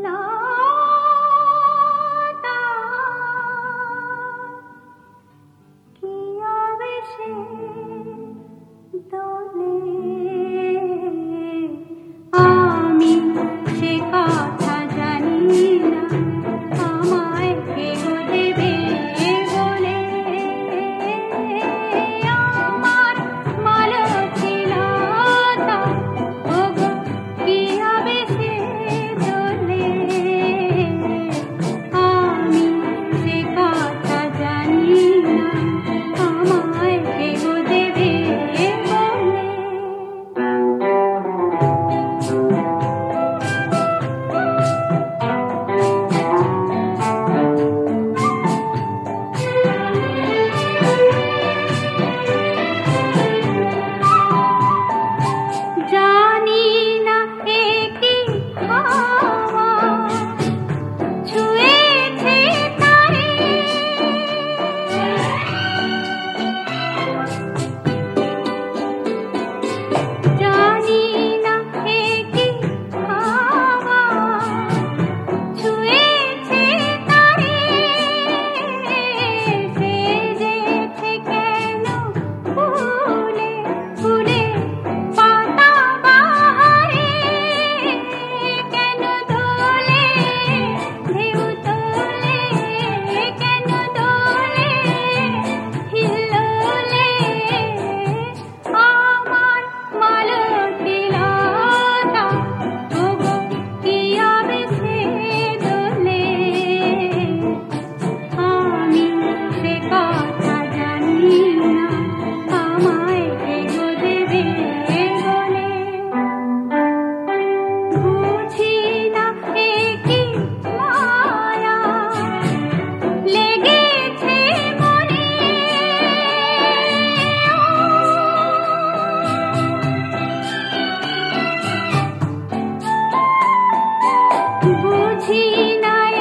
লতা কি আবেশে দোলে, আমি সে কথা জানি না, আমায় কে গো দেবে বলে। আমার মালতী লতা ওগো কি আবেশে দোলে, আমি সে কথা জানি না, আমায় কে গো দেবে বলে। জানি না এ কি হাওয়া ছুঁয়েছে তারে, জানি না এ কি হাওয়া ছুঁয়েছে তারে, সেজেছে কেন ফুলে ফুলে পাতা বাহারে, কেন দোলে ঢেউ তোলে, কেন দোলে হিল্লোলে, আমার মালতী লতা ওগো কি আবেশে দোলে, আমি সে কথা জানি না, আমায় কে গো দেবে বলে। বুঝি না এ কি মায়া লেগেছে মনে, বুঝি না